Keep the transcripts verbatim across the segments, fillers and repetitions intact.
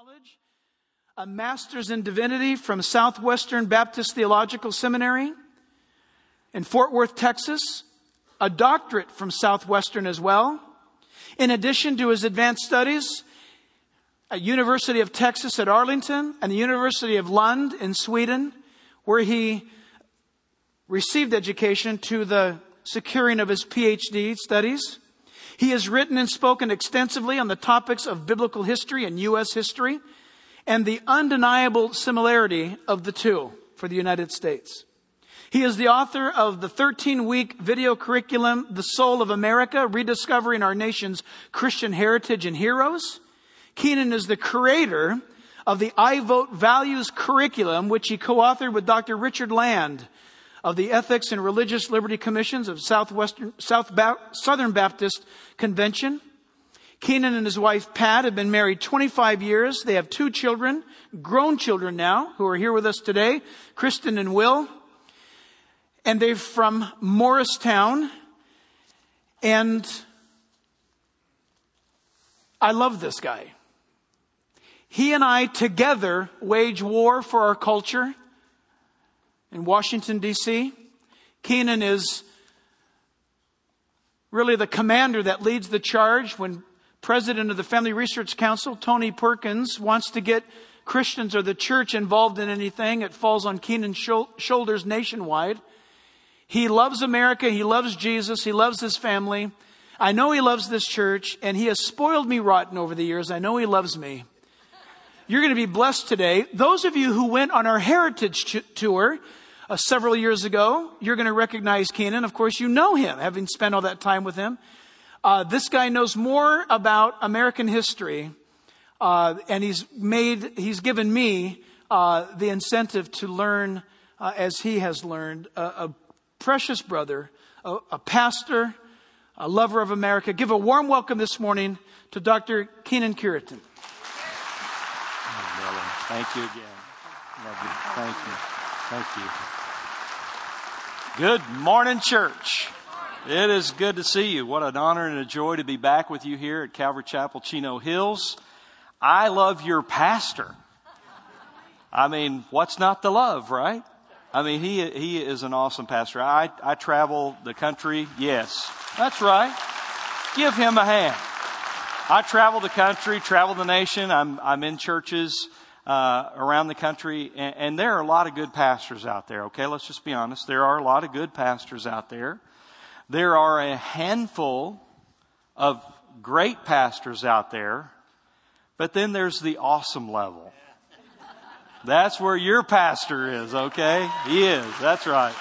College, a master's in divinity from Southwestern Baptist Theological Seminary in Fort Worth, Texas, a doctorate from Southwestern as well. In addition to his advanced studies at University of Texas at Arlington and the University of Lund in Sweden, where he received education to the securing of his P H D studies. He has written and spoken extensively on the topics of biblical history and U S history and the undeniable similarity of the two for the United States. He is the author of the thirteen-week video curriculum, The Soul of America, Rediscovering Our Nation's Christian Heritage and Heroes. Keenan is the creator of the I Vote Values curriculum, which he co-authored with Doctor Richard Land of the Ethics and Religious Liberty Commissions of Southwestern, South ba- Southern Baptist Convention. Keenan and his wife Pat have been married twenty-five years. They have two children, grown children now, who are here with us today, Kristen and Will. And they're from Morristown. And I love this guy. He and I together wage war for our culture in Washington, D C Keenan is really the commander that leads the charge when president of the Family Research Council, Tony Perkins, wants to get Christians or the church involved in anything. It falls on Keenan's shoulders nationwide. He loves America. He loves Jesus. He loves his family. I know he loves this church, and he has spoiled me rotten over the years. I know he loves me. You're going to be blessed today. Those of you who went on our heritage ch- tour uh, several years ago, you're going to recognize Keenan. Of course, you know him, having spent all that time with him. Uh, this guy knows more about American history, uh, and he's made, he's given me uh, the incentive to learn uh, as he has learned. Uh, a precious brother, a, a pastor, a lover of America. Give a warm welcome this morning to Doctor Keenan Curitan. Thank you again. Love you. Thank you. Thank you. Good morning, church. It is good to see you. What an honor and a joy to be back with you here at Calvary Chapel, Chino Hills. I love your pastor. I mean, what's not to love, right? I mean, he he is an awesome pastor. I, I travel the country. Yes, that's right. Give him a hand. I travel the country, travel the nation. I'm I'm in churches Uh, around the country, and, and there are a lot of good pastors out there. Okay, let's just be honest. There are a lot of good pastors out there. There are a handful of great pastors out there, but then there's the awesome level. That's where your pastor is, okay? He is. That's right.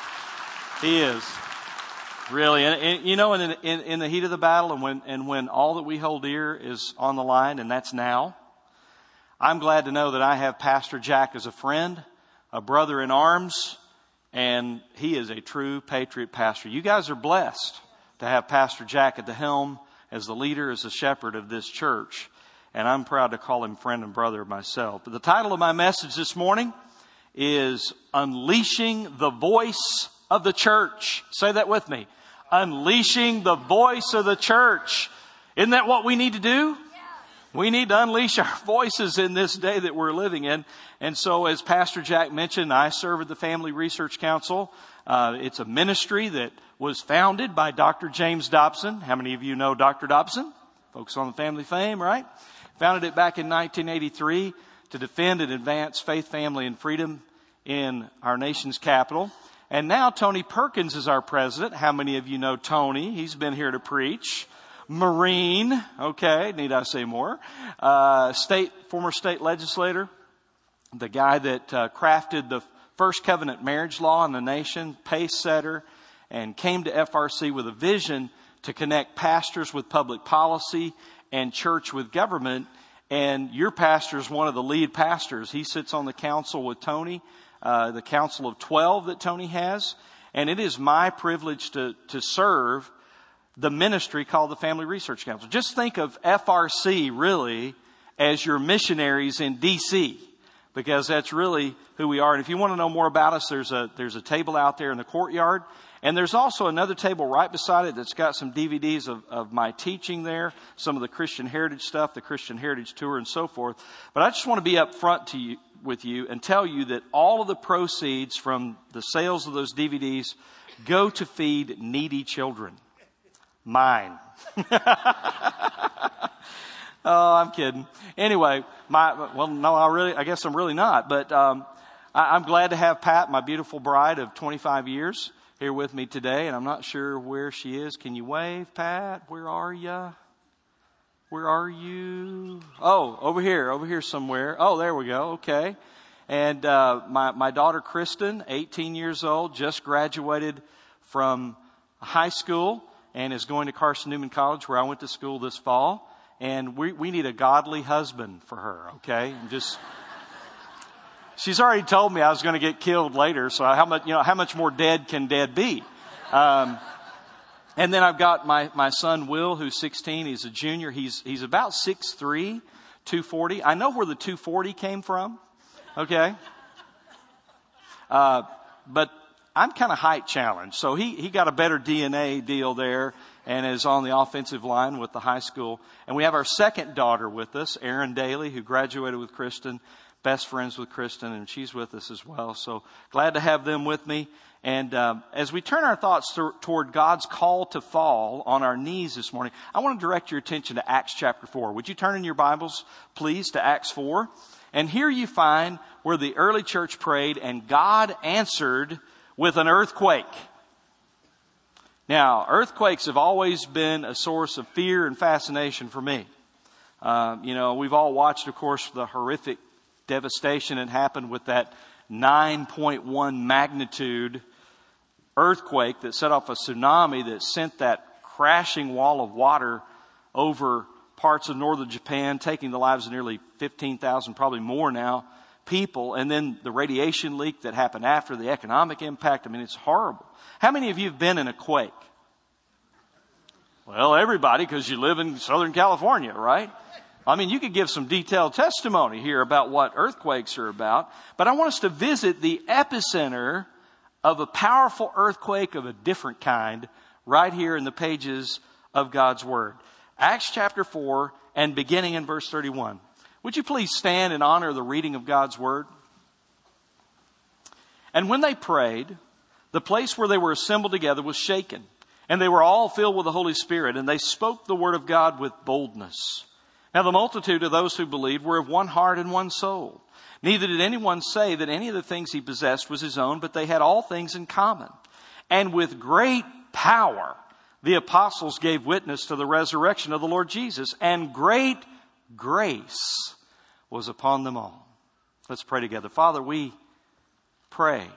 He is. Really. And, and you know, in, in, in the heat of the battle, and when, and when all that we hold dear is on the line, and that's now, I'm glad to know that I have Pastor Jack as a friend, a brother in arms, and he is a true patriot pastor. You guys are blessed to have Pastor Jack at the helm as the leader, as the shepherd of this church. And I'm proud to call him friend and brother myself. But the title of my message this morning is Unleashing the Voice of the Church. Say that with me. Unleashing the voice of the church. Isn't that what we need to do? We need to unleash our voices in this day that we're living in. And so, as Pastor Jack mentioned, I serve at the Family Research Council. Uh, it's a ministry that was founded by Doctor James Dobson. How many of you know Doctor Dobson? Folks on the family fame, right? Founded it back in nineteen eighty-three to defend and advance faith, family, and freedom in our nation's capital. And now Tony Perkins is our president. How many of you know Tony? He's been here to preach. Marine, okay, need I say more? Uh, state, former state legislator, the guy that uh, crafted the first covenant marriage law in the nation, pace setter, and came to F R C with a vision to connect pastors with public policy and church with government. And your pastor is one of the lead pastors. He sits on the council with Tony, uh, the council of twelve that Tony has. And it is my privilege to, to serve the ministry called the Family Research Council. Just think of F R C really as your missionaries in D C because that's really who we are. And if you want to know more about us, there's a, there's a table out there in the courtyard. And there's also another table right beside it that's got some D V Ds of, of my teaching there, some of the Christian Heritage stuff, the Christian Heritage Tour and so forth. But I just want to be up front to you, with you and tell you that all of the proceeds from the sales of those D V Ds go to feed needy children. Mine. Oh, I'm kidding. Anyway, my, well, no, I really, I guess I'm really not. But um, I, I'm glad to have Pat, my beautiful bride of twenty-five years, here with me today. And I'm not sure where she is. Can you wave, Pat? Where are you? Where are you? Oh, over here, over here somewhere. Oh, there we go. Okay. And uh, my, my daughter, Kristen, eighteen years old, just graduated from high school and is going to Carson Newman College, where I went to school this fall. And we, we need a godly husband for her, okay? And just, she's already told me I was going to get killed later, so how much, you know, how much more dead can dead be? Um, and then I've got my, my son, Will, who's sixteen. He's a junior. He's, he's about six three, two forty. I know where the two forty came from, okay? Uh, but I'm kind of height challenged, so he, he got a better D N A deal there and is on the offensive line with the high school. And we have our second daughter with us, Erin Daly, who graduated with Kristen, best friends with Kristen, and she's with us as well. So glad to have them with me. And um, as we turn our thoughts th- toward God's call to fall on our knees this morning, I want to direct your attention to Acts chapter four. Would you turn in your Bibles, please, to Acts four? And here you find where the early church prayed and God answered with an earthquake. Now, earthquakes have always been a source of fear and fascination for me. Uh, you know, we've all watched, of course, the horrific devastation that happened with that nine point one magnitude earthquake that set off a tsunami that sent that crashing wall of water over parts of northern Japan, taking the lives of nearly fifteen thousand, probably more now, people. And then the radiation leak that happened after, the economic impact. I mean, it's horrible. How many of you have been in a quake? Well, everybody, because you live in Southern California, right? I mean, you could give some detailed testimony here about what earthquakes are about. But I want us to visit the epicenter of a powerful earthquake of a different kind right here in the pages of God's Word. Acts chapter four and beginning in verse thirty-one. Would you please stand in honor of the reading of God's Word? And when they prayed, the place where they were assembled together was shaken, and they were all filled with the Holy Spirit, and they spoke the word of God with boldness. Now the multitude of those who believed were of one heart and one soul. Neither did anyone say that any of the things he possessed was his own, but they had all things in common. And with great power, the apostles gave witness to the resurrection of the Lord Jesus, and great grace was upon them all. Let's pray together. Father, we pray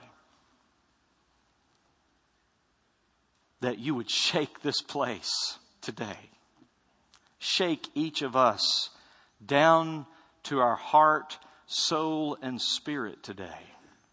that you would shake this place today. Shake each of us down to our heart, soul, and spirit today.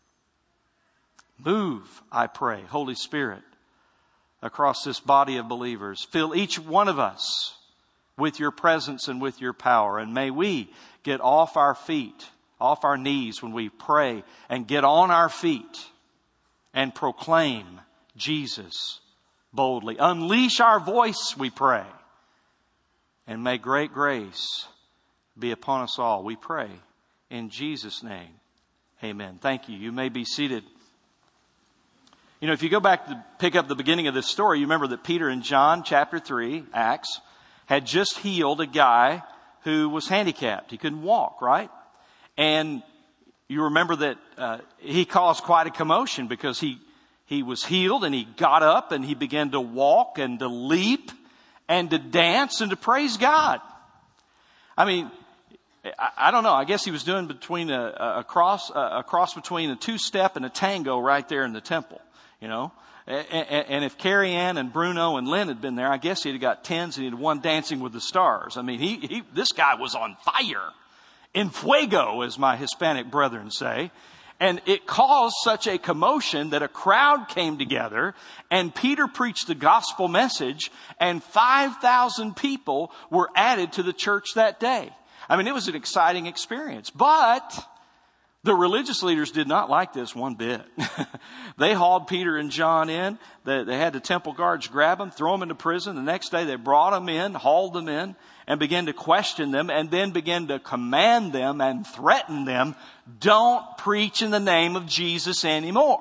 Move, I pray, Holy Spirit, across this body of believers. Fill each one of us with your presence and with your power. And may we get off our feet, off our knees when we pray, and get on our feet and proclaim Jesus boldly. Unleash our voice, we pray. And may great grace be upon us all, we pray. In Jesus' name, amen. Thank you. You may be seated. You know, if you go back to pick up the beginning of this story, you remember that Peter in John chapter three, Acts, had just healed a guy who was handicapped. He couldn't walk, right? And you remember that uh, he caused quite a commotion because he He was healed and he got up and he began to walk and to leap and to dance and to praise God. I mean, I, I don't know. I guess he was doing between a, a cross, a, a cross between a two-step and a tango right there in the temple, you know. And, and if Carrie Ann and Bruno and Lynn had been there, I guess he'd have got tens and he'd have won Dancing with the Stars. I mean, he, he this guy was on fire. En fuego, as my Hispanic brethren say. And it caused such a commotion that a crowd came together and Peter preached the gospel message and five thousand people were added to the church that day. I mean, it was an exciting experience. But The religious leaders did not like this one bit. They hauled Peter and John in. They, they had the temple guards grab them, throw them into prison. The next day they brought them in, hauled them in, and began to question them, and then began to command them and threaten them, don't preach in the name of Jesus anymore.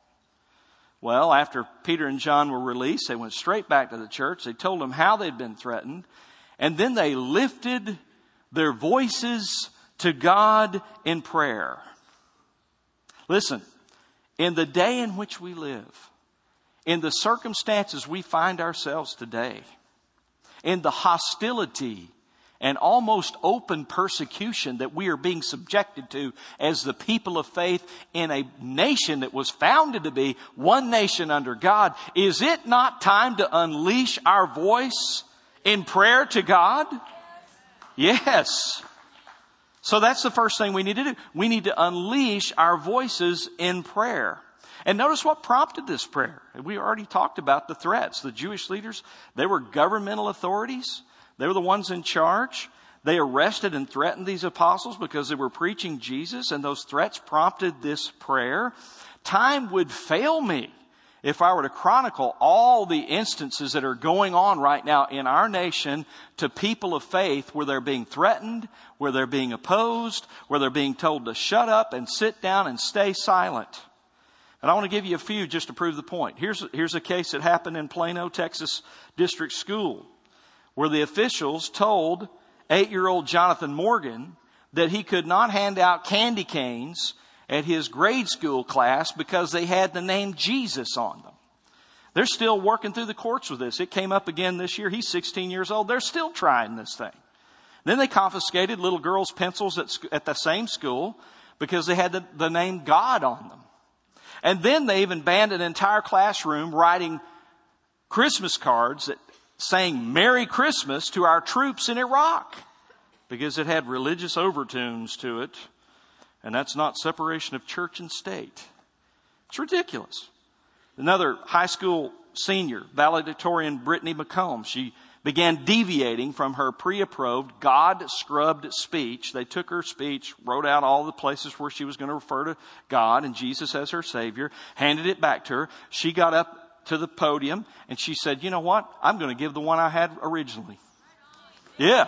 Well, after Peter and John were released, they went straight back to the church. They told them how they'd been threatened, and then they lifted their voices to God in prayer. Listen, in the day in which we live, in the circumstances we find ourselves today, in the hostility and almost open persecution that we are being subjected to as the people of faith in a nation that was founded to be one nation under God, is it not time to unleash our voice in prayer to God? Yes. So that's the first thing we need to do. We need to unleash our voices in prayer. And notice what prompted this prayer. We already talked about the threats. The Jewish leaders, they were governmental authorities. They were the ones in charge. They arrested and threatened these apostles because they were preaching Jesus, and those threats prompted this prayer. Time would fail me if I were to chronicle all the instances that are going on right now in our nation to people of faith where they're being threatened, where they're being opposed, where they're being told to shut up and sit down and stay silent. And I want to give you a few just to prove the point. Here's, here's a case that happened in Plano, Texas District School, where the officials told eight-year-old Jonathan Morgan that he could not hand out candy canes at his grade school class because they had the name Jesus on them. They're still working through the courts with this. It came up again this year. He's sixteen years old. They're still trying this thing. Then they confiscated little girls' pencils at, at the same school because they had the, the name God on them. And then they even banned an entire classroom writing Christmas cards that saying Merry Christmas to our troops in Iraq because it had religious overtones to it. And that's not separation of church and state. It's ridiculous. Another high school senior, valedictorian Brittany McComb, she began deviating from her pre-approved God-scrubbed speech. They took her speech, wrote out all the places where she was going to refer to God and Jesus as her Savior, handed it back to her. She got up to the podium and she said, you know what? I'm going to give the one I had originally. Yeah.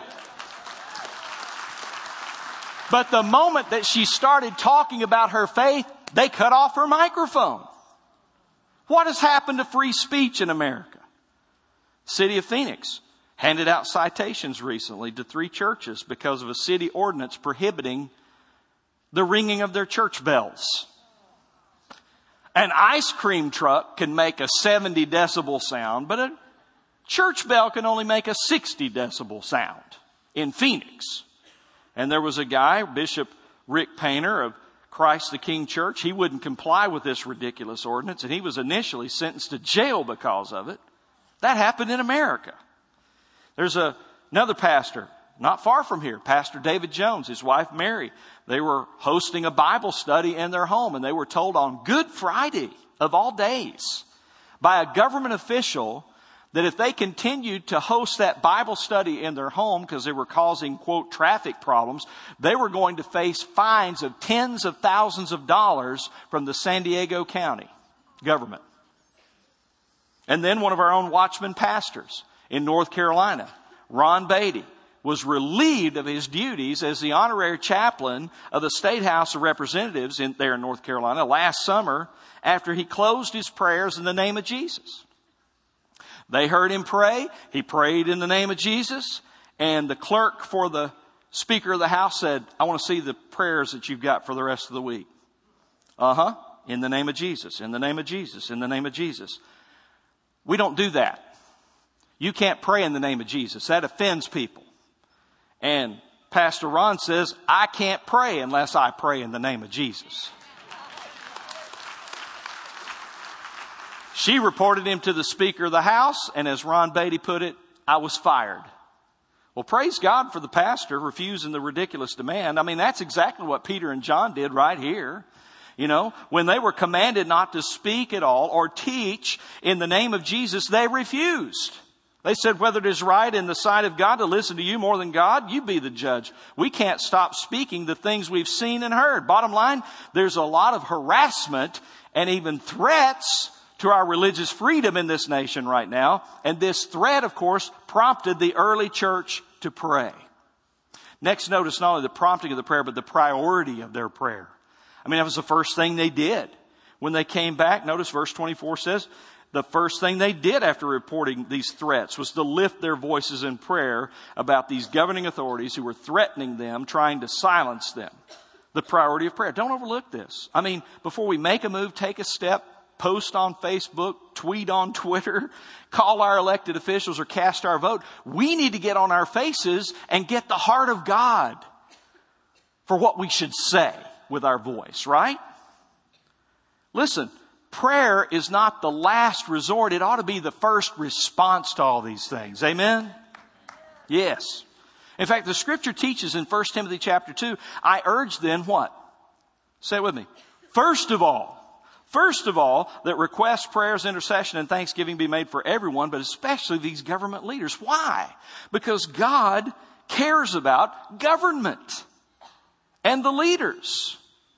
But the moment that she started talking about her faith, they cut off her microphone. What has happened to free speech in America? City of Phoenix handed out citations recently to three churches because of a city ordinance prohibiting the ringing of their church bells. An ice cream truck can make a seventy decibel sound, but a church bell can only make a sixty decibel sound in Phoenix. And there was a guy, Bishop Rick Painter of Christ the King Church. He wouldn't comply with this ridiculous ordinance, and he was initially sentenced to jail because of it. That happened in America. There's a, another pastor, not far from here, Pastor David Jones, his wife Mary. They were hosting a Bible study in their home, and they were told on Good Friday of all days by a government official that if they continued to host that Bible study in their home because they were causing, quote, traffic problems, they were going to face fines of tens of thousands of dollars from the San Diego County government. And then one of our own Watchman pastors in North Carolina, Ron Beatty, was relieved of his duties as the honorary chaplain of the State House of Representatives in, there in North Carolina last summer after he closed his prayers in the name of Jesus. They heard him pray. He prayed in the name of Jesus. And the clerk for the Speaker of the House said, I want to see the prayers that you've got for the rest of the week. Uh-huh. In the name of Jesus. In the name of Jesus. In the name of Jesus. We don't do that. You can't pray in the name of Jesus. That offends people. And Pastor Ron says, I can't pray unless I pray in the name of Jesus. She reported him to the Speaker of the House, and as Ron Beatty put it, I was fired. Well, praise God for the pastor refusing the ridiculous demand. I mean, that's exactly what Peter and John did right here. You know, when they were commanded not to speak at all or teach in the name of Jesus, they refused. They said, whether it is right in the sight of God to listen to you more than God, you be the judge. We can't stop speaking the things we've seen and heard. Bottom line, there's a lot of harassment and even threats to our religious freedom in this nation right now. And this threat, of course, prompted the early church to pray. Next, notice not only the prompting of the prayer, but the priority of their prayer. I mean, that was the first thing they did. When they came back, notice verse twenty-four says, the first thing they did after reporting these threats was to lift their voices in prayer about these governing authorities who were threatening them, trying to silence them. The priority of prayer. Don't overlook this. I mean, before we make a move, take a step, post on Facebook, tweet on Twitter, call our elected officials or cast our vote, we need to get on our faces and get the heart of God for what we should say with our voice, right? Listen, prayer is not the last resort. It ought to be the first response to all these things. Amen? Yes. In fact, the scripture teaches in First Timothy chapter two, I urge then what? Say it with me. First of all, first of all, that requests, prayers, intercession, and thanksgiving be made for everyone, but especially these government leaders. Why? Because God cares about government and the leaders.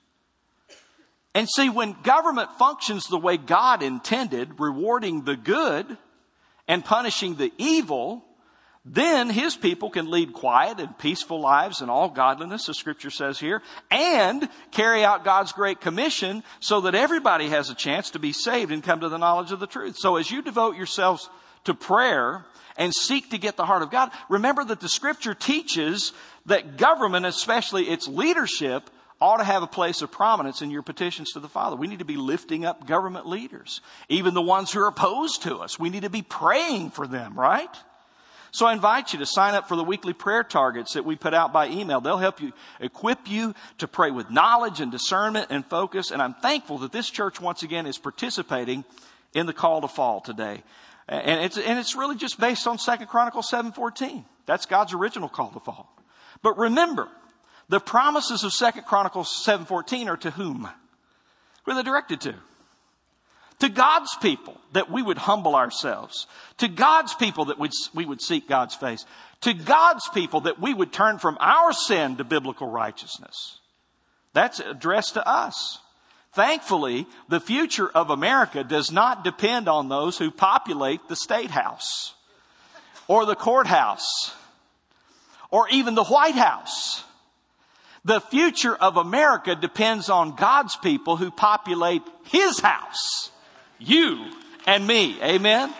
And see, when government functions the way God intended, rewarding the good and punishing the evil, then His people can lead quiet and peaceful lives in all godliness, the scripture says here, and carry out God's great commission so that everybody has a chance to be saved and come to the knowledge of the truth. So as you devote yourselves to prayer and seek to get the heart of God, remember that the scripture teaches that government, especially its leadership, ought to have a place of prominence in your petitions to the Father. We need to be lifting up government leaders, even the ones who are opposed to us. We need to be praying for them, right? So I invite you to sign up for the weekly prayer targets that we put out by email. They'll help you, equip you to pray with knowledge and discernment and focus. And I'm thankful that this church once again is participating in the call to fall today. And it's, and it's really just based on Second Chronicles seven fourteen. That's God's original call to fall. But remember, the promises of Second Chronicles seven fourteen are to whom? Who are they directed to? To God's people, that we would humble ourselves. To God's people, that we would seek God's face. To God's people, that we would turn from our sin to biblical righteousness. That's addressed to us. Thankfully, the future of America does not depend on those who populate the State House or the courthouse or even the White House. The future of America depends on God's people who populate His house. You and me. Amen?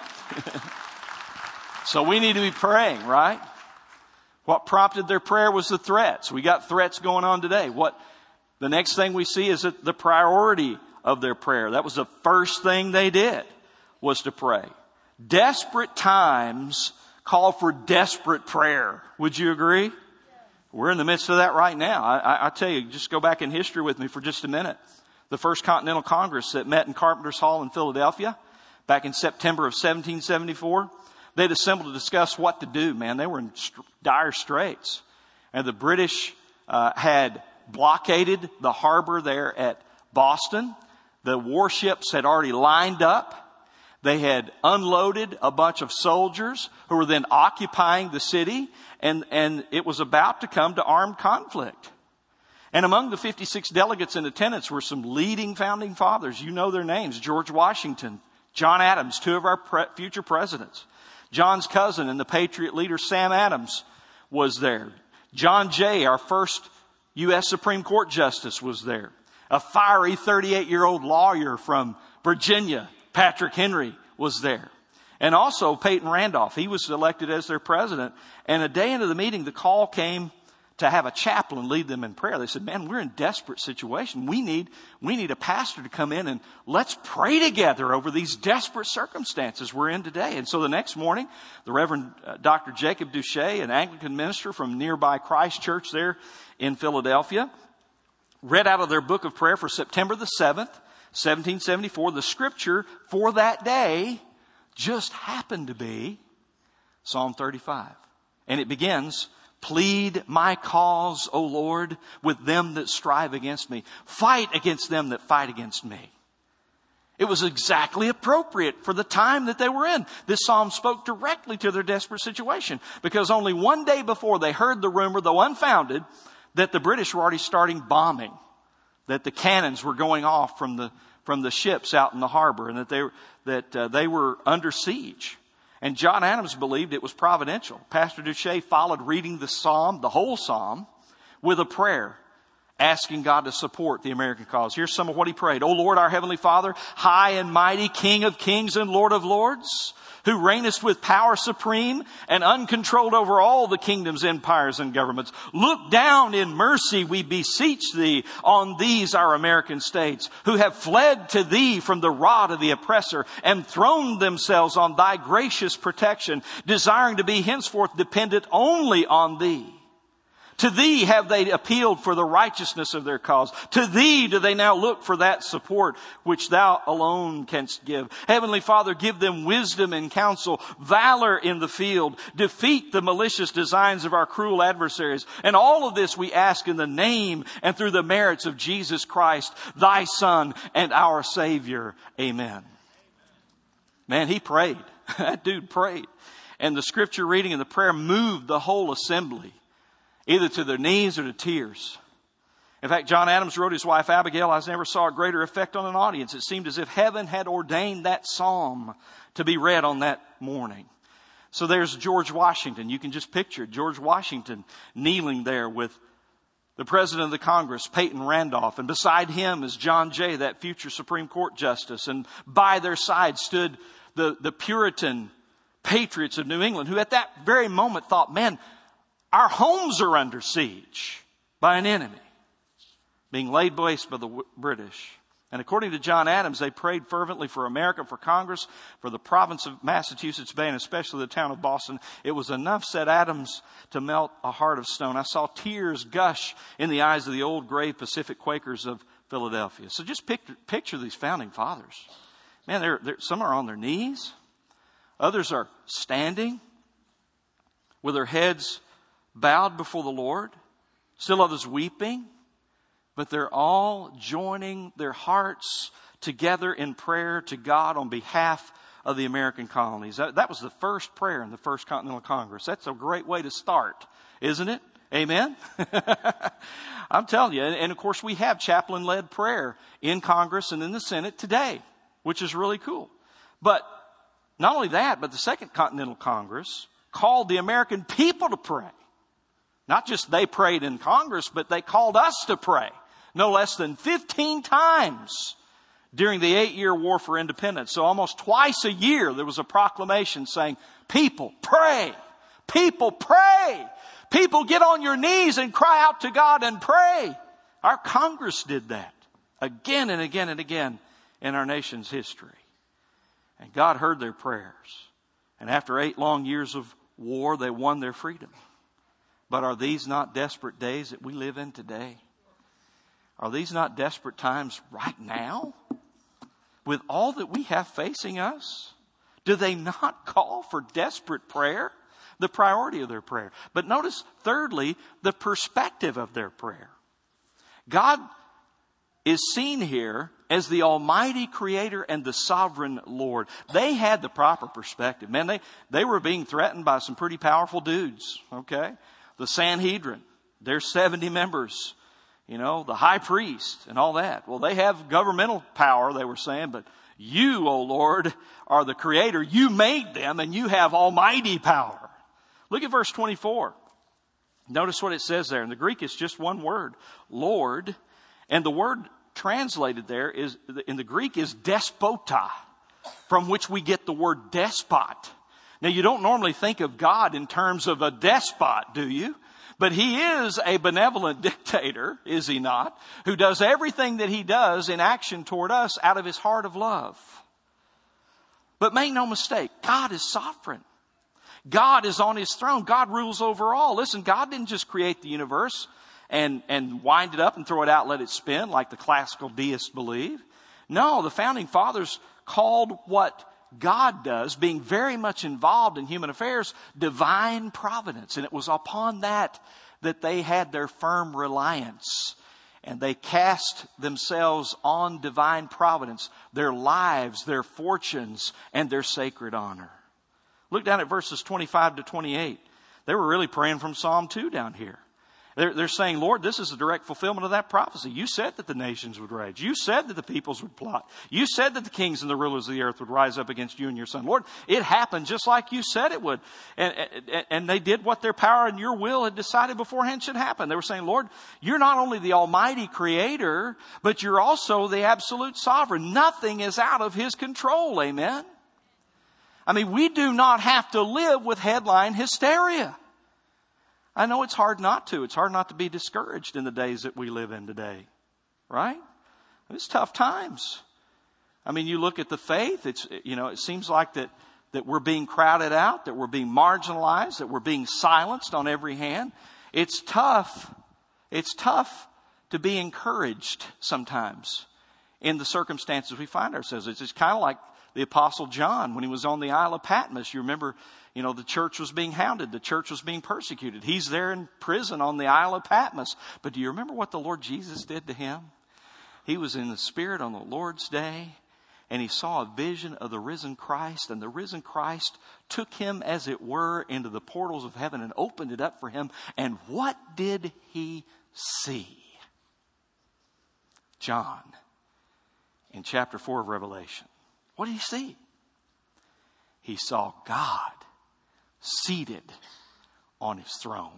So we need to be praying, right? What prompted their prayer was the threats. We got threats going on today. What the next thing we see is that the priority of their prayer. That was the first thing they did, was to pray. Desperate times call for desperate prayer. Would you agree? We're in the midst of that right now. I, I, I tell you, just go back in history with me for just a minute. The First Continental Congress that met in Carpenter's Hall in Philadelphia back in September of seventeen seventy-four, they'd assembled to discuss what to do, man. They were in st- dire straits. And the British uh, had blockaded the harbor there at Boston. The warships had already lined up. They had unloaded a bunch of soldiers who were then occupying the city, and, and it was about to come to armed conflict. And among the fifty-six delegates in attendance were some leading founding fathers. You know their names: George Washington, John Adams, two of our pre- future presidents. John's cousin and the Patriot leader Sam Adams was there. John Jay, our first U S Supreme Court justice, was there. A fiery thirty-eight-year-old lawyer from Virginia, Patrick Henry, was there. And also Peyton Randolph. He was elected as their president. And a day into the meeting, the call came to have a chaplain lead them in prayer. They said, man, we're in desperate situation. We need, we need a pastor to come in and let's pray together over these desperate circumstances we're in today. And so the next morning, the Reverend uh, Doctor Jacob Duché, an Anglican minister from nearby Christ Church there in Philadelphia, read out of their book of prayer for September the seventh, seventeen seventy-four. The scripture for that day just happened to be Psalm thirty-five. And it begins, plead my cause, O Lord, with them that strive against me. Fight against them that fight against me. It was exactly appropriate for the time that they were in. This psalm spoke directly to their desperate situation, because only one day before they heard the rumor, though unfounded, that the British were already starting bombing, that the cannons were going off from the from the ships out in the harbor, and that they that uh, they were under siege. And John Adams believed it was providential. Pastor Duché followed reading the psalm, the whole psalm, with a prayer, asking God to support the American cause. Here's some of what he prayed. O Lord, our heavenly Father, high and mighty, King of kings and Lord of lords, who reignest with power supreme and uncontrolled over all the kingdoms, empires, and governments. Look down in mercy, we beseech thee, on these our American states, who have fled to thee from the rod of the oppressor and thrown themselves on thy gracious protection, desiring to be henceforth dependent only on thee. To thee have they appealed for the righteousness of their cause. To thee do they now look for that support which thou alone canst give. Heavenly Father, give them wisdom and counsel, valor in the field, defeat the malicious designs of our cruel adversaries. And all of this we ask in the name and through the merits of Jesus Christ, thy Son and our Savior. Amen. Man, he prayed. That dude prayed. And the scripture reading and the prayer moved the whole assembly, either to their knees or to tears. In fact, John Adams wrote his wife Abigail, I never saw a greater effect on an audience. It seemed as if heaven had ordained that psalm to be read on that morning. So there's George Washington. You can just picture George Washington kneeling there with the President of the Congress, Peyton Randolph. And beside him is John Jay, that future Supreme Court Justice. And by their side stood the, the Puritan patriots of New England, who at that very moment thought, man, our homes are under siege by an enemy, being laid waste by the British. And according to John Adams, they prayed fervently for America, for Congress, for the province of Massachusetts Bay, and especially the town of Boston. It was enough, said Adams, to melt a heart of stone. I saw tears gush in the eyes of the old gray Pacific Quakers of Philadelphia. So just picture, picture these founding fathers. Man, they're, they're, some are on their knees. Others are standing with their heads bowed before the Lord, still others weeping, but they're all joining their hearts together in prayer to God on behalf of the American colonies. That, that was the first prayer in the First Continental Congress. That's a great way to start, isn't it? Amen? I'm telling you, and, and of course we have chaplain-led prayer in Congress and in the Senate today, which is really cool. But not only that, but the Second Continental Congress called the American people to pray. Not just they prayed in Congress, but they called us to pray no less than fifteen times during the eight-year war for independence. So almost twice a year there was a proclamation saying, people, pray. People, pray. People, get on your knees and cry out to God and pray. Our Congress did that again and again and again in our nation's history. And God heard their prayers. And after eight long years of war, they won their freedom. But are these not desperate days that we live in today? Are these not desperate times right now? With all that we have facing us? Do they not call for desperate prayer? The priority of their prayer. But notice, thirdly, the perspective of their prayer. God is seen here as the Almighty Creator and the Sovereign Lord. They had the proper perspective. Man, they, they were being threatened by some pretty powerful dudes, okay? The Sanhedrin, there's seventy members, you know, the high priest and all that. Well, they have governmental power, they were saying, but you, O Lord, are the Creator. You made them and you have almighty power. Look at verse twenty-four. Notice what it says there. In the Greek, it's just one word, Lord. And the word translated there is, in the Greek, is despota, from which we get the word despot. Now, you don't normally think of God in terms of a despot, do you? But he is a benevolent dictator, is he not? Who does everything that he does in action toward us out of his heart of love. But make no mistake, God is sovereign. God is on his throne. God rules over all. Listen, God didn't just create the universe and, and wind it up and throw it out, let it spin like the classical deists believe. No, the founding fathers called what God does, being very much involved in human affairs, divine providence. And it was upon that that they had their firm reliance. And they cast themselves on divine providence, their lives, their fortunes, and their sacred honor. Look down at verses twenty-five to twenty-eight. They were really praying from Psalm two down here. They're, they're saying, Lord, this is a direct fulfillment of that prophecy. You said that the nations would rage. You said that the peoples would plot. You said that the kings and the rulers of the earth would rise up against you and your son. Lord, it happened just like you said it would. And, and, and they did what their power and your will had decided beforehand should happen. They were saying, Lord, you're not only the almighty creator, but you're also the absolute sovereign. Nothing is out of his control. Amen. I mean, we do not have to live with headline hysteria. I know it's hard not to. It's hard not to be discouraged in the days that we live in today. Right? It's tough times. I mean, you look at the faith, it's, you know, it seems like that, that we're being crowded out, that we're being marginalized, that we're being silenced on every hand. It's tough. It's tough to be encouraged sometimes in the circumstances we find ourselves. It's just kind of like the Apostle John when he was on the Isle of Patmos. You remember, you know, the church was being hounded. The church was being persecuted. He's there in prison on the Isle of Patmos. But do you remember what the Lord Jesus did to him? He was in the Spirit on the Lord's day, and he saw a vision of the risen Christ. And the risen Christ took him, as it were, into the portals of heaven and opened it up for him. And what did he see? John, in chapter four of Revelation. What did he see? He saw God seated on his throne.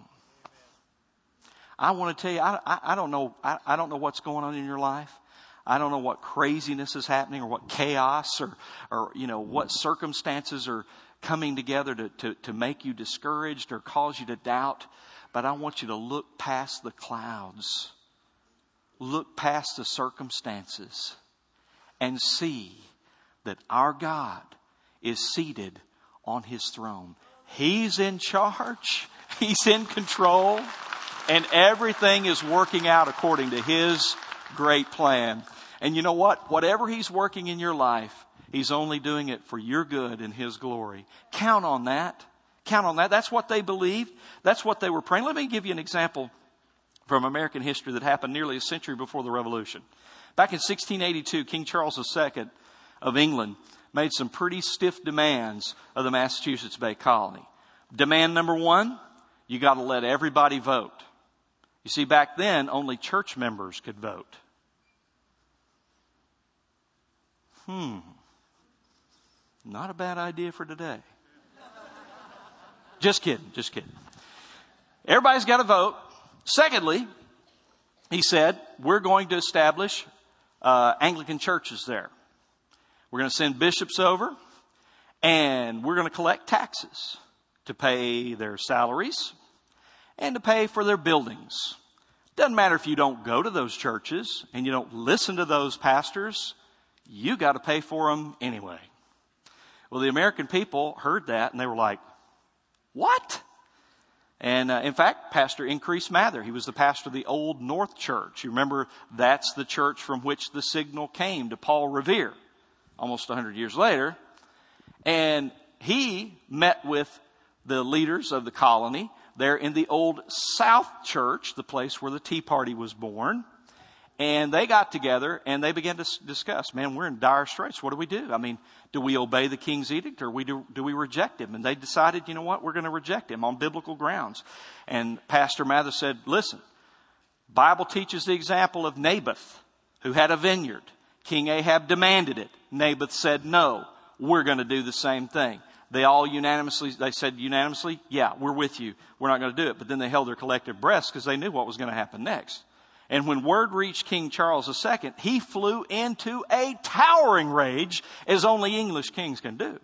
I want to tell you, I, I, I don't know, I, I don't know what's going on in your life. I don't know what craziness is happening or what chaos or, or you know, what circumstances are coming together to, to, to make you discouraged or cause you to doubt. But I want you to look past the clouds. Look past the circumstances and see that our God is seated on his throne. He's in charge. He's in control. And everything is working out according to his great plan. And you know what? Whatever he's working in your life, he's only doing it for your good and his glory. Count on that. Count on that. That's what they believed. That's what they were praying. Let me give you an example from American history that happened nearly a century before the Revolution. Back in sixteen eighty-two, King Charles the Second of England made some pretty stiff demands of the Massachusetts Bay Colony. Demand number one, you got to let everybody vote. You see, back then, only church members could vote. Hmm. Not a bad idea for today. Just kidding, just kidding. Everybody's got to vote. Secondly, he said, we're going to establish uh, Anglican churches there. We're going to send bishops over, and we're going to collect taxes to pay their salaries and to pay for their buildings. Doesn't matter if you don't go to those churches and you don't listen to those pastors, you got to pay for them anyway. Well, the American people heard that and they were like, what? And uh, in fact, Pastor Increase Mather, he was the pastor of the Old North Church. You remember, that's the church from which the signal came to Paul Revere almost one hundred years later. And he met with the leaders of the colony there in the Old South Church, the place where the Tea Party was born. And they got together and they began to discuss, man, we're in dire straits. What do we do? I mean, do we obey the king's edict or we do, do we reject him? And they decided, you know what, we're going to reject him on biblical grounds. And Pastor Mather said, listen, Bible teaches the example of Naboth, who had a vineyard. King Ahab demanded it. Naboth said, no, we're going to do the same thing. They all unanimously, they said unanimously, yeah, we're with you. We're not going to do it. But then they held their collective breaths because they knew what was going to happen next. And when word reached King Charles the Second, he flew into a towering rage, as only English kings can do.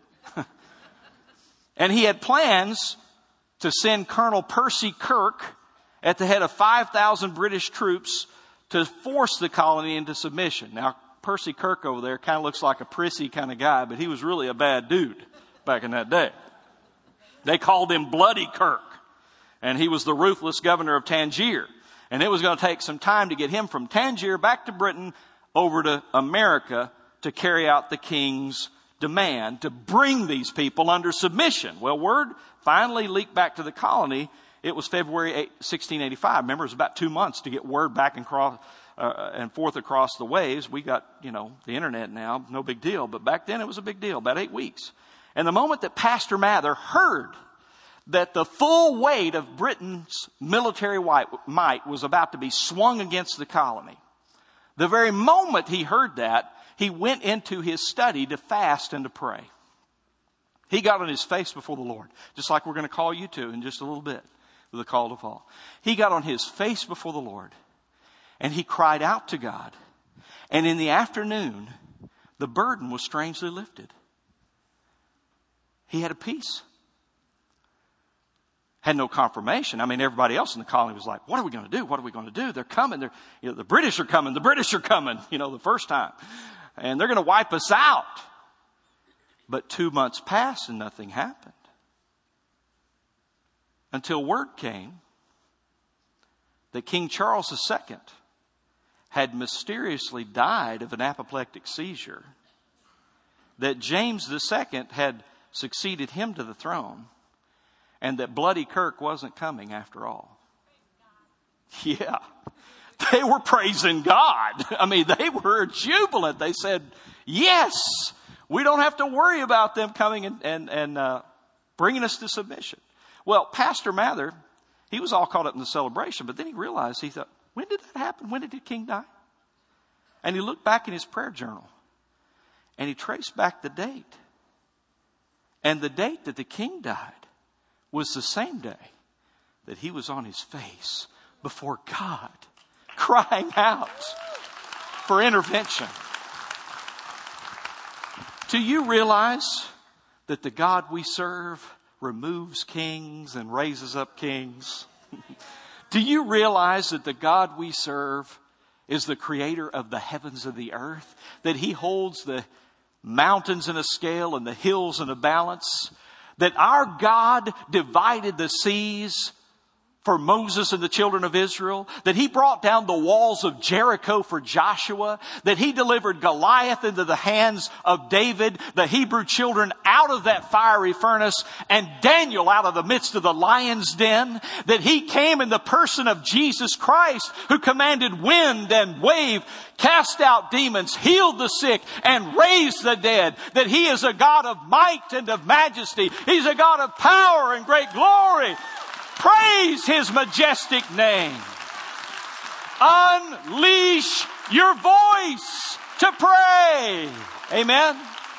And he had plans to send Colonel Percy Kirk at the head of five thousand British troops to force the colony into submission. Now, Percy Kirk over there kind of looks like a prissy kind of guy, but he was really a bad dude back in that day. They called him Bloody Kirk, and he was the ruthless governor of Tangier. And it was going to take some time to get him from Tangier back to Britain over to America to carry out the king's demand to bring these people under submission. Well, word finally leaked back to the colony, It was February sixteen eighty-five. Remember, it was about two months to get word back and, cross, uh, and forth across the waves. We got, you know, the internet now, no big deal. But back then it was a big deal, about eight weeks. And the moment that Pastor Mather heard that the full weight of Britain's military might was about to be swung against the colony, the very moment he heard that, he went into his study to fast and to pray. He got on his face before the Lord, just like we're going to call you to in just a little bit. The call to fall. He got on his face before the Lord and he cried out to God. And in the afternoon, the burden was strangely lifted. He had a peace. Had no confirmation. I mean, everybody else in the colony was like, what are we going to do? What are we going to do? They're coming. They're, you know, the British are coming. The British are coming, you know, the first time. And they're going to wipe us out. But two months passed and nothing happened. Until word came that King Charles the Second had mysteriously died of an apoplectic seizure, that James the Second had succeeded him to the throne, and that Bloody Kirk wasn't coming after all. Yeah, they were praising God. I mean, they were jubilant. They said, yes, we don't have to worry about them coming and, and, and uh, bringing us to submission. Well, Pastor Mather, he was all caught up in the celebration, but then he realized, he thought, when did that happen? When did the king die? And he looked back in his prayer journal and he traced back the date. And the date that the king died was the same day that he was on his face before God, crying out for intervention. Do you realize that the God we serve removes kings and raises up kings? Do you realize that the God we serve is the creator of the heavens and the earth? That he holds the mountains in a scale and the hills in a balance? That our God divided the seas for Moses and the children of Israel, that he brought down the walls of Jericho for Joshua, that he delivered Goliath into the hands of David, the Hebrew children out of that fiery furnace, and Daniel out of the midst of the lion's den, that he came in the person of Jesus Christ, who commanded wind and wave, cast out demons, healed the sick, and raised the dead, that he is a God of might and of majesty. He's a God of power and great glory. Praise his majestic name. Unleash your voice to pray. Amen.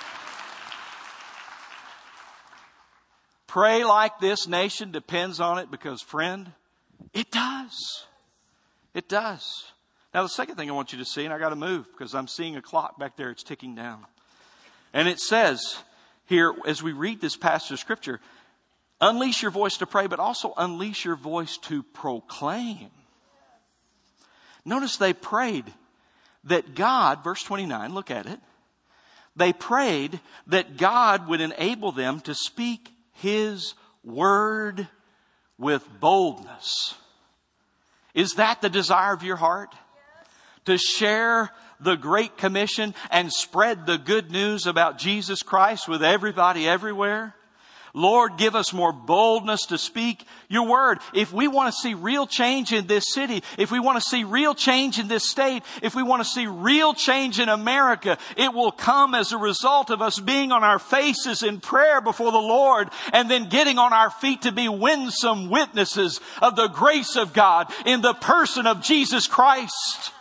Pray like this nation depends on it, because, friend, it does. It does. Now, the second thing I want you to see, and I got to move because I'm seeing a clock back there. It's ticking down. And it says here, as we read this passage of Scripture, unleash your voice to pray, but also unleash your voice to proclaim. Notice they prayed that God, verse twenty-nine, look at it. They prayed that God would enable them to speak his word with boldness. Is that the desire of your heart? To share the Great Commission and spread the good news about Jesus Christ with everybody everywhere? Lord, give us more boldness to speak your word. If we want to see real change in this city, if we want to see real change in this state, if we want to see real change in America, it will come as a result of us being on our faces in prayer before the Lord, and then getting on our feet to be winsome witnesses of the grace of God in the person of Jesus Christ.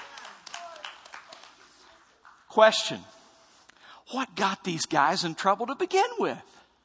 Question: what got these guys in trouble to begin with?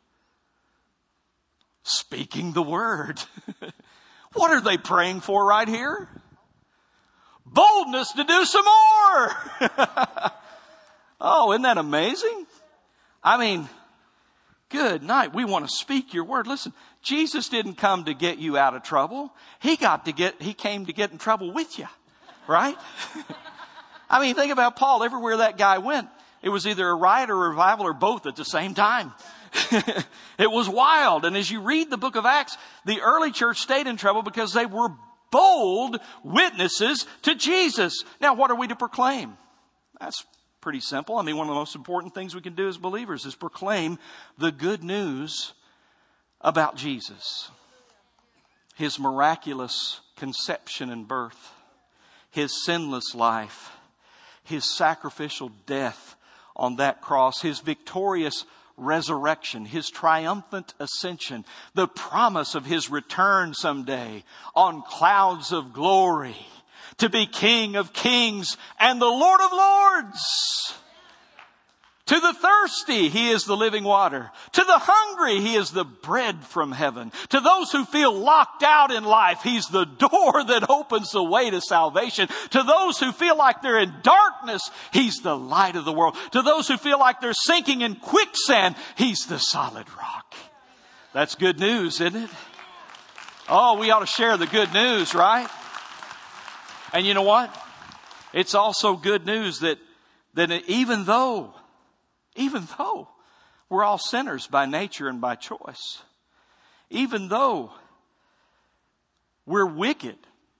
Speaking the word. What are they praying for right here? Boldness to do some more. Oh, isn't that amazing? I mean, good night. We want to speak your word. Listen, Jesus didn't come to get you out of trouble. He got to get, he came to get in trouble with you. Right? I mean, think about Paul. Everywhere that guy went, it was either a riot or a revival or both at the same time. It was wild. And as you read the book of Acts, the early church stayed in trouble because they were bold witnesses to Jesus. Now, what are we to proclaim? That's pretty simple. I mean, one of the most important things we can do as believers is proclaim the good news about Jesus. His miraculous conception and birth, His sinless life, His sacrificial death on that cross, His victorious resurrection, His triumphant ascension, the promise of His return someday on clouds of glory to be King of kings and the Lord of lords. To the thirsty, He is the living water. To the hungry, He is the bread from heaven. To those who feel locked out in life, He's the door that opens the way to salvation. To those who feel like they're in darkness, He's the light of the world. To those who feel like they're sinking in quicksand, He's the solid rock. That's good news, isn't it? Oh, we ought to share the good news, right? And you know what? It's also good news that, that even though Even though we're all sinners by nature and by choice, even though we're wicked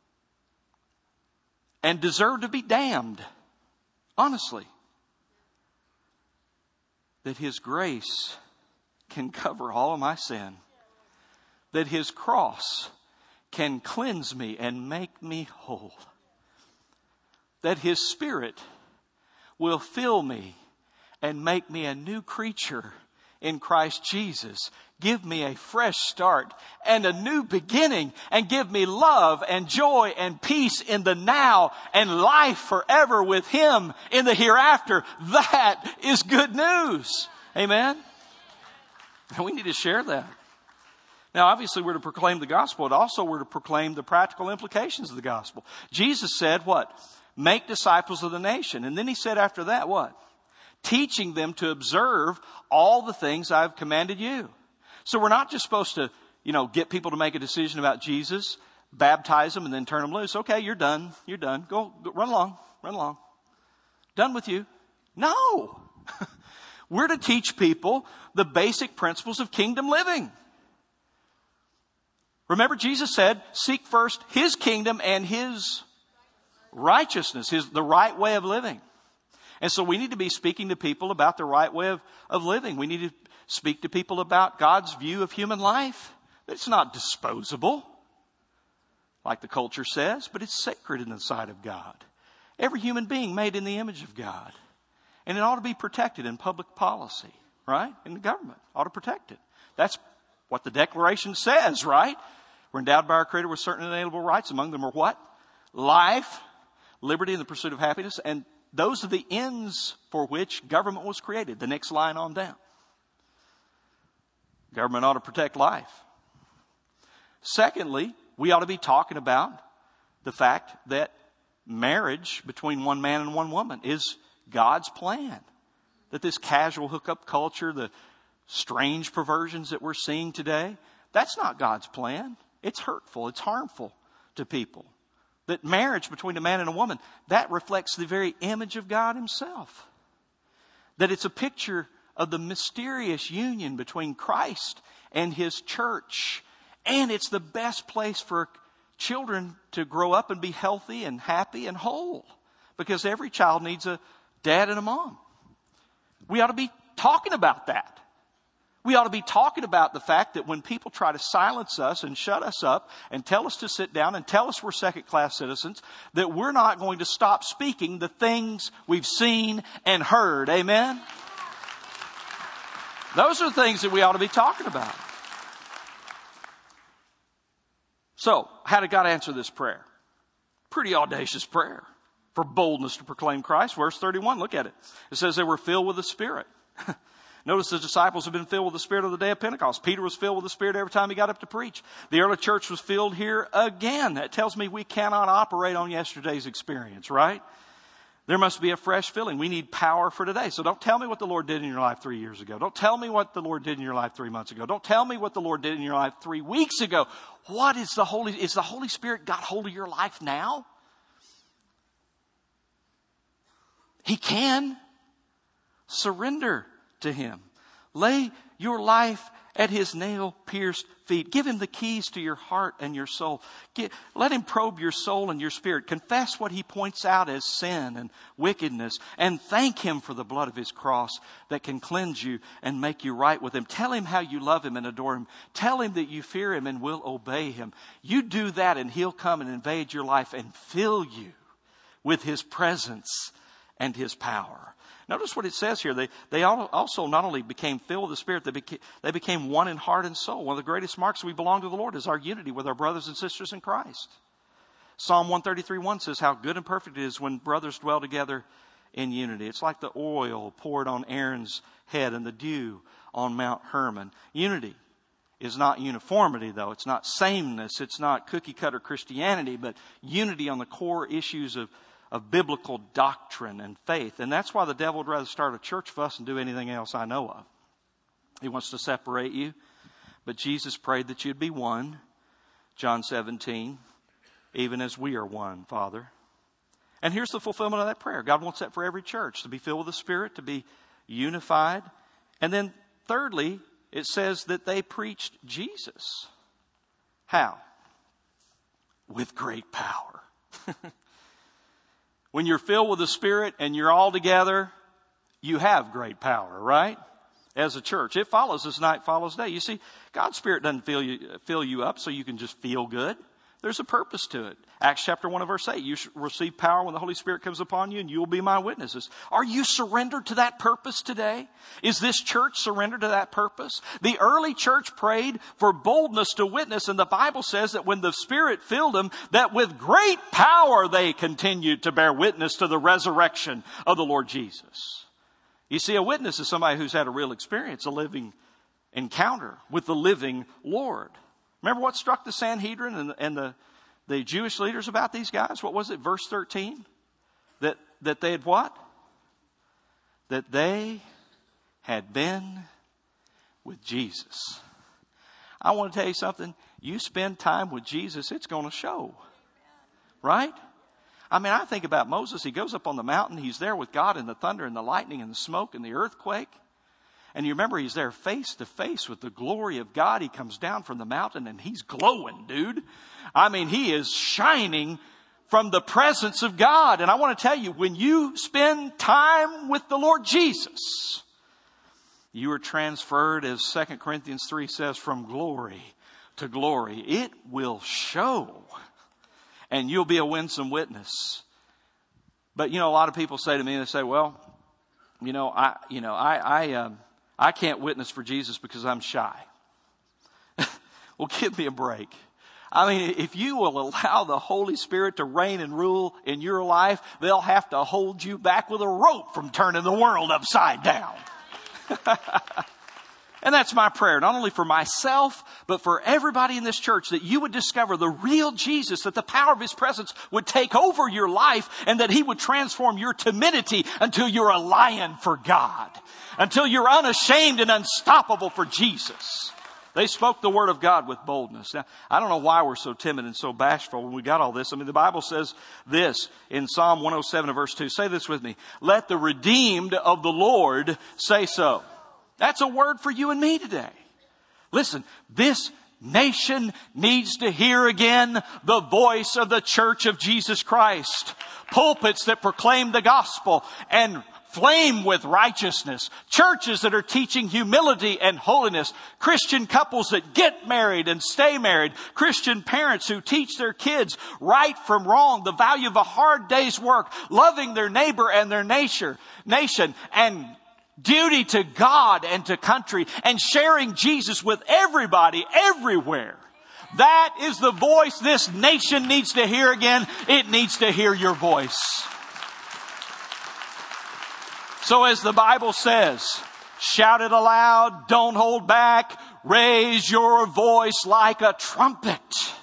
and deserve to be damned, honestly, that His grace can cover all of my sin, that His cross can cleanse me and make me whole, that His Spirit will fill me and make me a new creature in Christ Jesus. Give me a fresh start and a new beginning, and give me love and joy and peace in the now and life forever with Him in the hereafter. That is good news. Amen? And we need to share that. Now, obviously, we're to proclaim the gospel, but also we're to proclaim the practical implications of the gospel. Jesus said what? Make disciples of the nation. And then He said after that what? Teaching them to observe all the things I've commanded you. So we're not just supposed to, you know, get people to make a decision about Jesus, baptize them, and then turn them loose. Okay, you're done. You're done. Go, go run along. Run along. Done with you. No. We're to teach people the basic principles of kingdom living. Remember, Jesus said, seek first His kingdom and His righteousness, His, the right way of living. And so we need to be speaking to people about the right way of, of living. We need to speak to people about God's view of human life. It's not disposable, like the culture says, but it's sacred in the sight of God. Every human being made in the image of God. And it ought to be protected in public policy, right? In the government, ought to protect it. That's what the Declaration says, right? We're endowed by our Creator with certain inalienable rights. Among them are what? Life, liberty, and the pursuit of happiness, and those are the ends for which government was created. The next line on down. Government ought to protect life. Secondly, we ought to be talking about the fact that marriage between one man and one woman is God's plan. That this casual hookup culture, the strange perversions that we're seeing today, that's not God's plan. It's hurtful. It's harmful to people. That marriage between a man and a woman, that reflects the very image of God Himself. That it's a picture of the mysterious union between Christ and His church. And it's the best place for children to grow up and be healthy and happy and whole. Because every child needs a dad and a mom. We ought to be talking about that. We ought to be talking about the fact that when people try to silence us and shut us up and tell us to sit down and tell us we're second-class citizens, that we're not going to stop speaking the things we've seen and heard. Amen? Those are the things that we ought to be talking about. So, how did God answer this prayer? Pretty audacious prayer for boldness to proclaim Christ. Verse thirty-one, look at it. It says they were filled with the Spirit. Notice the disciples have been filled with the Spirit of the day of Pentecost. Peter was filled with the Spirit every time he got up to preach. The early church was filled here again. That tells me we cannot operate on yesterday's experience, right? There must be a fresh filling. We need power for today. So don't tell me what the Lord did in your life three years ago. Don't tell me what the Lord did in your life three months ago. Don't tell me what the Lord did in your life three weeks ago. What is the Holy, is the Holy Spirit got hold of your life now? He can. Surrender to Him. Lay your life at his nail-pierced feet. Give him the keys to your heart and your soul. Get, let him probe your soul and your spirit. Confess what he points out as sin and wickedness. And thank him for the blood of his cross that can cleanse you and make you right with him. Tell him how you love him and adore him. Tell him that you fear him and will obey him. You do that and he'll come and invade your life and fill you with his presence and his power. Notice what it says here. They, they also not only became filled with the Spirit, they became, they became one in heart and soul. One of the greatest marks we belong to the Lord is our unity with our brothers and sisters in Christ. Psalm one thirty-three one says how good and perfect it is when brothers dwell together in unity. It's like the oil poured on Aaron's head and the dew on Mount Hermon. Unity is not uniformity, though. It's not sameness. It's not cookie-cutter Christianity, but unity on the core issues of of biblical doctrine and faith. And that's why the devil would rather start a church fuss and do anything else I know of. He wants to separate you. But Jesus prayed that you'd be one. John seventeen, even as we are one, Father. And here's the fulfillment of that prayer. God wants that for every church, to be filled with the Spirit, to be unified. And then thirdly, it says that they preached Jesus. How? With great power. When you're filled with the Spirit and you're all together, you have great power, right? As a church. It follows as night follows day. You see, God's Spirit doesn't fill you, fill you up so you can just feel good. There's a purpose to it. Acts chapter one and verse eight. You receive power when the Holy Spirit comes upon you and you will be my witnesses. Are you surrendered to that purpose today? Is this church surrendered to that purpose? The early church prayed for boldness to witness, and the Bible says that when the Spirit filled them, that with great power they continued to bear witness to the resurrection of the Lord Jesus. You see, a witness is somebody who's had a real experience, a living encounter with the living Lord. Remember what struck the Sanhedrin and, and the, the Jewish leaders about these guys? What was it? Verse thirteen? That, that they had what? That they had been with Jesus. I want to tell you something. You spend time with Jesus, it's going to show. Right? I mean, I think about Moses. He goes up on the mountain. He's there with God in the thunder and the lightning and the smoke and the earthquake. And you remember he's there face to face with the glory of God. He comes down from the mountain and he's glowing, dude. I mean, he is shining from the presence of God. And I want to tell you, when you spend time with the Lord Jesus, you are transferred, as Second Corinthians three says, from glory to glory. It will show. And you'll be a winsome witness. But, you know, a lot of people say to me, they say, well, you know, I, you know, I, I, um, I can't witness for Jesus because I'm shy. Well, give me a break. I mean, if you will allow the Holy Spirit to reign and rule in your life, they'll have to hold you back with a rope from turning the world upside down. And that's my prayer, not only for myself, but for everybody in this church, that you would discover the real Jesus, that the power of his presence would take over your life, and that he would transform your timidity until you're a lion for God, until you're unashamed and unstoppable for Jesus. They spoke the word of God with boldness. Now, I don't know why we're so timid and so bashful when we got all this. I mean, the Bible says this in Psalm one oh seven and verse two. Say this with me. Let the redeemed of the Lord say so. That's a word for you and me today. Listen, this nation needs to hear again the voice of the Church of Jesus Christ. Pulpits that proclaim the gospel and flame with righteousness. Churches that are teaching humility and holiness. Christian couples that get married and stay married. Christian parents who teach their kids right from wrong, the value of a hard day's work, loving their neighbor and their nation, nation, and duty to God and to country, and sharing Jesus with everybody, everywhere. That is the voice this nation needs to hear again. It needs to hear your voice. So as the Bible says, shout it aloud, don't hold back, raise your voice like a trumpet.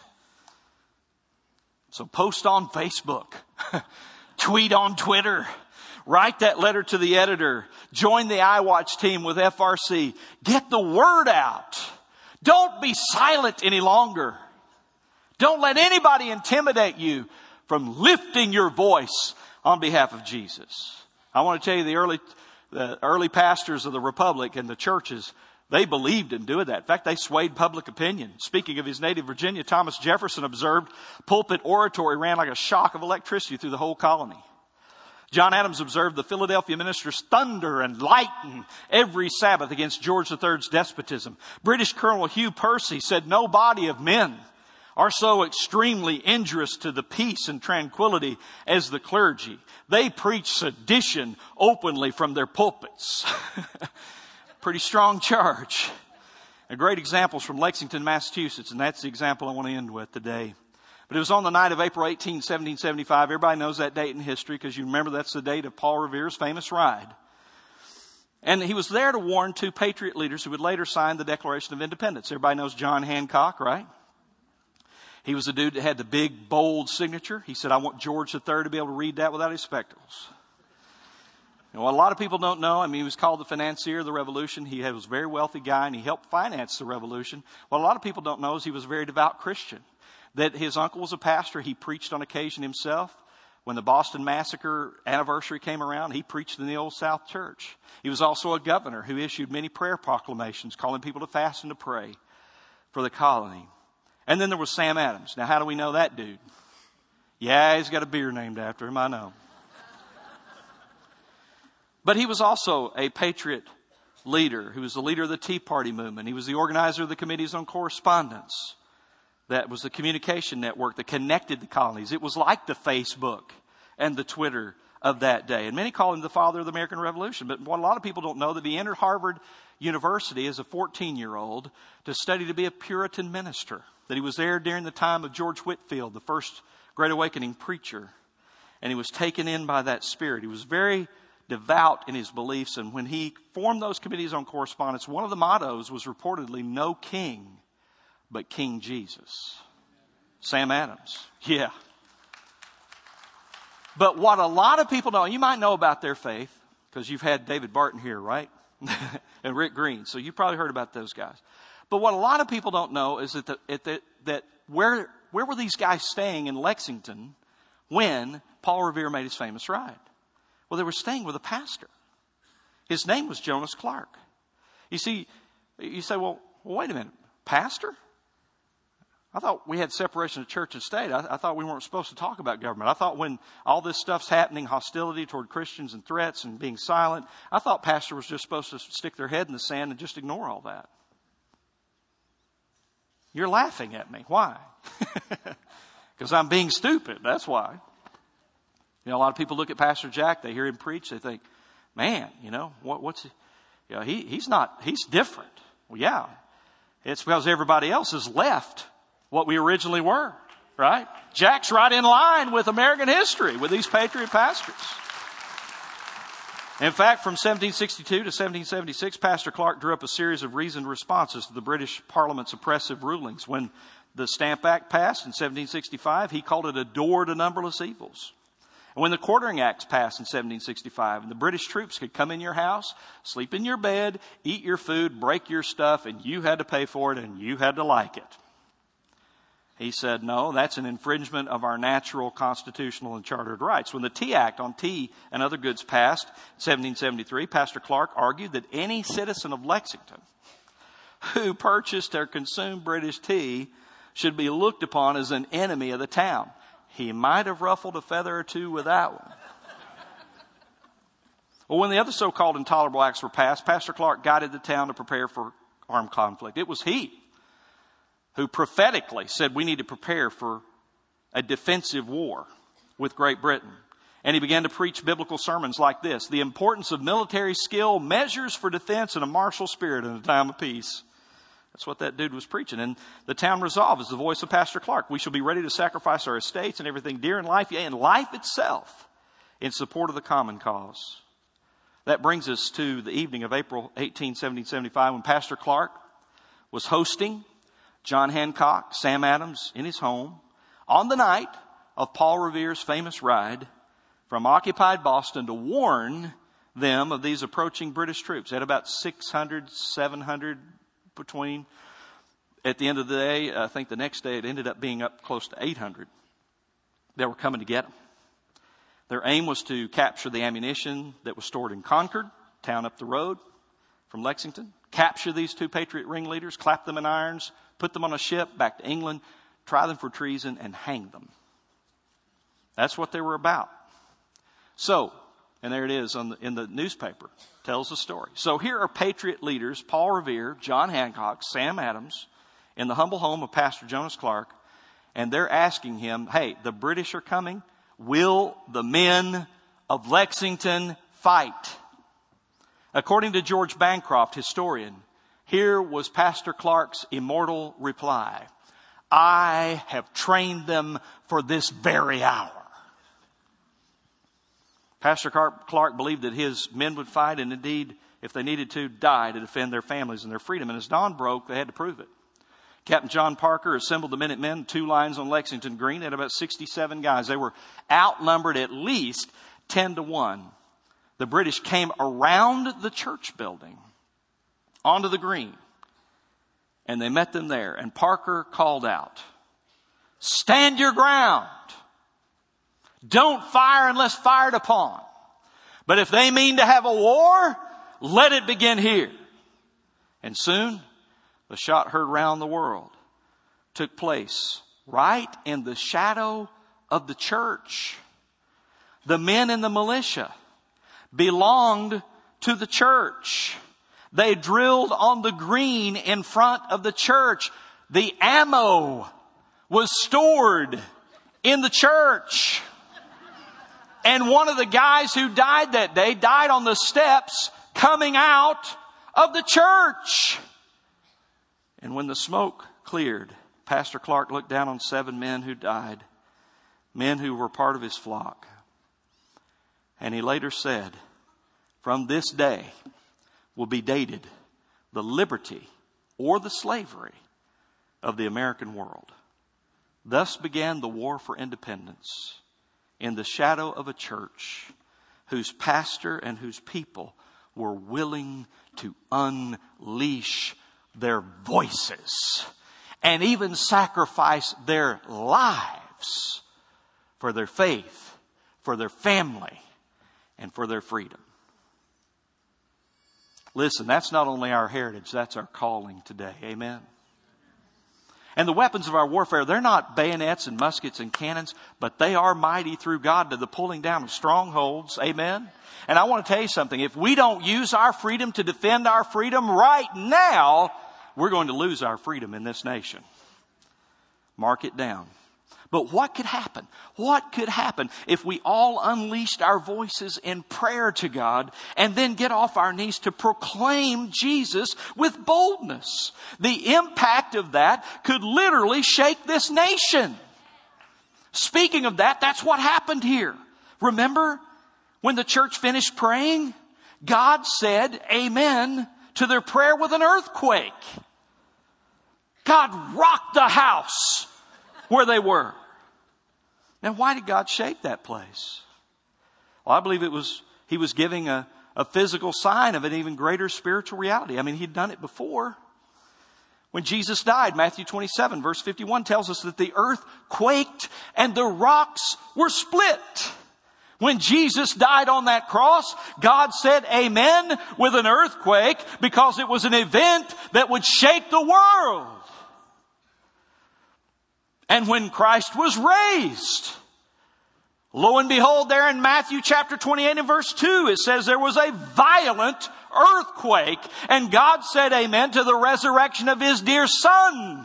So post on Facebook, tweet on Twitter, write that letter to the editor. Join the iWatch team with F R C. Get the word out. Don't be silent any longer. Don't let anybody intimidate you from lifting your voice on behalf of Jesus. I want to tell you, the early, the early pastors of the Republic and the churches, They believed in doing that. In fact, they swayed public opinion. Speaking of his native Virginia, Thomas Jefferson observed pulpit oratory ran like a shock of electricity through the whole colony. John Adams observed the Philadelphia ministers thunder and lighten every Sabbath against George the Third's despotism. British Colonel Hugh Percy said no body of men are so extremely injurious to the peace and tranquility as the clergy. They preach sedition openly from their pulpits. Pretty strong charge. A great examples from Lexington, Massachusetts, and that's the example I want to end with today. But it was on the night of April eighteenth, seventeen seventy-five. Everybody knows that date in history because you remember that's the date of Paul Revere's famous ride. And he was there to warn two patriot leaders who would later sign the Declaration of Independence. Everybody knows John Hancock, right? He was the dude that had the big, bold signature. He said, I want George the Third to be able to read that without his spectacles. And what a lot of people don't know, I mean, he was called the financier of the revolution. He was a very wealthy guy, and he helped finance the revolution. What a lot of people don't know is he was a very devout Christian. That his uncle was a pastor. He preached on occasion himself. When the Boston Massacre anniversary came around, he preached in the Old South Church. He was also a governor who issued many prayer proclamations calling people to fast and to pray for the colony. And then there was Sam Adams. Now, how do we know that dude? Yeah, he's got a beer named after him, I know. But he was also a patriot leader who was the leader of the Tea Party movement. He was the organizer of the Committees on Correspondence. That was the communication network that connected the colonies. It was like the Facebook and the Twitter of that day. And many call him the father of the American Revolution. But what a lot of people don't know, that he entered Harvard University as a fourteen-year-old to study to be a Puritan minister. That he was there during the time of George Whitefield, the first Great Awakening preacher. And he was taken in by that spirit. He was very devout in his beliefs. And when he formed those committees on correspondence, one of the mottos was reportedly, no king but King Jesus. Sam Adams. Yeah. But what a lot of people know, you might know about their faith, because you've had David Barton here, right? And Rick Green. So you probably heard about those guys. But what a lot of people don't know is that, the, that, that where, where were these guys staying in Lexington when Paul Revere made his famous ride? Well, they were staying with a pastor. His name was Jonas Clark. You see, you say, well, well wait a minute. Pastor? I thought we had separation of church and state. I, I thought we weren't supposed to talk about government. I thought when all this stuff's happening, hostility toward Christians and threats and being silent, I thought pastor was just supposed to stick their head in the sand and just ignore all that. You're laughing at me. Why? Because I'm being stupid. That's why. You know, a lot of people look at Pastor Jack, they hear him preach, they think, man, you know, what, what's he? You know, he, he's not, he's different. Well, yeah. It's because everybody else has left what we originally were, right? Jack's right in line with American history, with these patriot pastors. In fact, from seventeen sixty-two to seventeen seventy-six, Pastor Clark drew up a series of reasoned responses to the British Parliament's oppressive rulings. When the Stamp Act passed in seventeen sixty-five, he called it a door to numberless evils. And when the Quartering Acts passed in seventeen sixty-five, and the British troops could come in your house, sleep in your bed, eat your food, break your stuff, and you had to pay for it, and you had to like it. He said, no, that's an infringement of our natural, constitutional, and chartered rights. When the Tea Act on tea and other goods passed in seventeen seventy-three, Pastor Clark argued that any citizen of Lexington who purchased or consumed British tea should be looked upon as an enemy of the town. He might have ruffled a feather or two with that one. Well, when the other so-called intolerable acts were passed, Pastor Clark guided the town to prepare for armed conflict. It was he who prophetically said we need to prepare for a defensive war with Great Britain. And he began to preach biblical sermons like this: the importance of military skill, measures for defense, and a martial spirit in a time of peace. That's what that dude was preaching. And the town resolved is the voice of Pastor Clark. We shall be ready to sacrifice our estates and everything dear in life, yea, and life itself, in support of the common cause. That brings us to the evening of April eighteenth, seventeen seventy-five, when Pastor Clark was hosting John Hancock, Sam Adams in his home on the night of Paul Revere's famous ride from occupied Boston to warn them of these approaching British troops. They had about six hundred, seven hundred between. At the end of the day, I think the next day it ended up being up close to eight hundred that were coming to get them. Their aim was to capture the ammunition that was stored in Concord, town up the road from Lexington, capture these two patriot ringleaders, clap them in irons, put them on a ship back to England, try them for treason, and hang them. That's what they were about. So, and there it is on the, in the newspaper, tells the story. So here are patriot leaders, Paul Revere, John Hancock, Sam Adams, in the humble home of Pastor Jonas Clark, and they're asking him, hey, the British are coming. Will the men of Lexington fight? According to George Bancroft, historian, here was Pastor Clark's immortal reply. I have trained them for this very hour. Pastor Clark believed that his men would fight, and indeed, if they needed to, die to defend their families and their freedom. And as dawn broke, they had to prove it. Captain John Parker assembled the Minutemen, two lines on Lexington Green, at about sixty-seven guys. They were outnumbered at least ten to one. The British came around the church building onto the green, and they met them there. And Parker called out, stand your ground. Don't fire unless fired upon. But if they mean to have a war, let it begin here. And soon, the shot heard round the world took place right in the shadow of the church. The men in the militia belonged to the church. They drilled on the green in front of the church. The ammo was stored in the church. And one of the guys who died that day died on the steps coming out of the church. And when the smoke cleared, Pastor Clark looked down on seven men who died, men who were part of his flock. And he later said, from this day will be dated the liberty or the slavery of the American world. Thus began the war for independence in the shadow of a church whose pastor and whose people were willing to unleash their voices and even sacrifice their lives for their faith, for their family, and for their freedom. Listen, that's not only our heritage, that's our calling today. Amen. And the weapons of our warfare, they're not bayonets and muskets and cannons, but they are mighty through God to the pulling down of strongholds. Amen. And I want to tell you something. If we don't use our freedom to defend our freedom right now, we're going to lose our freedom in this nation. Mark it down. But what could happen? What could happen if we all unleashed our voices in prayer to God and then get off our knees to proclaim Jesus with boldness? The impact of that could literally shake this nation. Speaking of that, that's what happened here. Remember when the church finished praying? God said amen to their prayer with an earthquake. God rocked the house where they were. Now, why did God shake that place? Well, I believe it was, He was giving a, a physical sign of an even greater spiritual reality. I mean, He'd done it before. When Jesus died, Matthew twenty-seven, verse fifty-one tells us that the earth quaked and the rocks were split. When Jesus died on that cross, God said amen with an earthquake because it was an event that would shake the world. And when Christ was raised, lo and behold, there in Matthew chapter twenty-eight and verse two, it says there was a violent earthquake. And God said amen to the resurrection of His dear Son.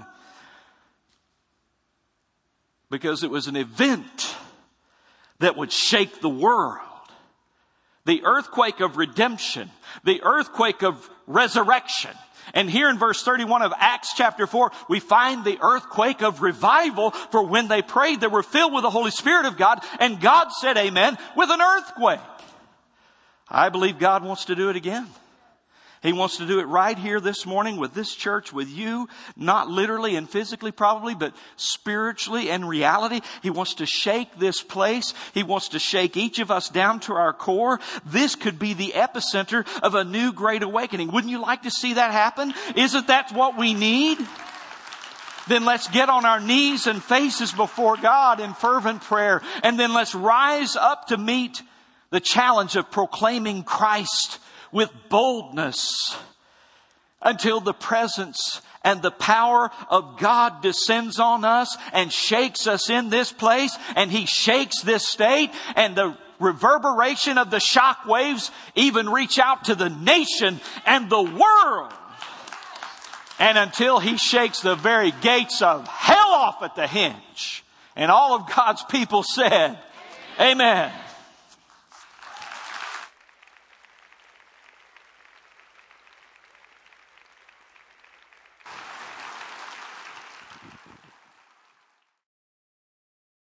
Because it was an event that would shake the world. The earthquake of redemption. The earthquake of resurrection. And here in verse thirty-one of Acts chapter four, we find the earthquake of revival. For when they prayed, they were filled with the Holy Spirit of God. And God said amen with an earthquake. I believe God wants to do it again. He wants to do it right here this morning with this church, with you. Not literally and physically probably, but spiritually and reality. He wants to shake this place. He wants to shake each of us down to our core. This could be the epicenter of a new great awakening. Wouldn't you like to see that happen? Isn't that what we need? Then let's get on our knees and faces before God in fervent prayer. And then let's rise up to meet the challenge of proclaiming Christ with boldness until the presence and the power of God descends on us and shakes us in this place, and He shakes this state, and the reverberation of the shock waves even reach out to the nation and the world. And until He shakes the very gates of hell off at the hinge. And all of God's people said, Amen.